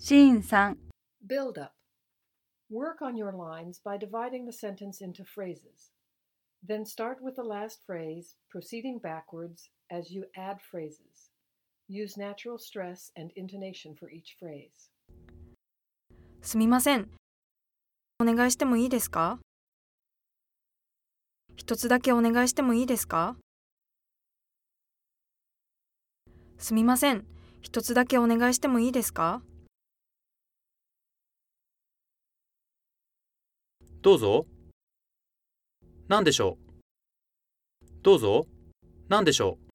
シーン3。 Build up. Work on your lines by dividing the sentence into phrases. Then start with the last phrase, proceeding backwards as you add phrases. Use natural stress and intonation for each phrase. すみません。お願いしてもいいですか？一つだけお願いしてもいいですか？すみません。一つだけお願いしてもいいですか？ どうぞ。何でしょう。どうぞ。何でしょう。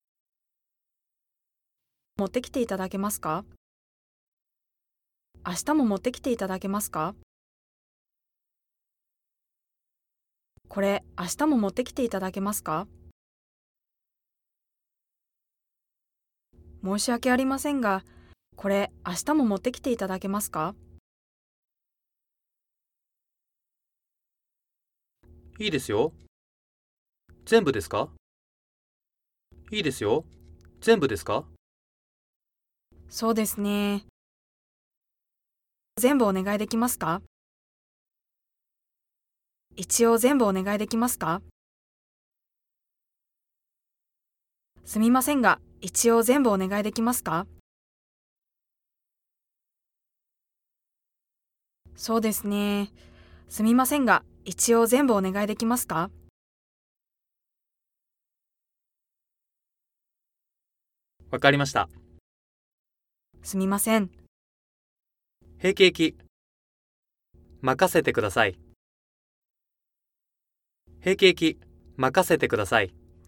持ってきていただけますか？明日も持ってきていただけますか？これ、明日も持ってきていただけますか？申し訳ありませんが、これ、明日も持ってきていただけますか？ いいですよ。全部ですか？いいですよ。全部ですか？ そうですね。全部お願いできますか？一応全部お願いできますか？すみませんが、一応全部お願いできますか？そうですね。すみませんが、一応全部お願いできますか？ わかりました。 すみません。 平気平気。任せてください。平気平気。任せてください。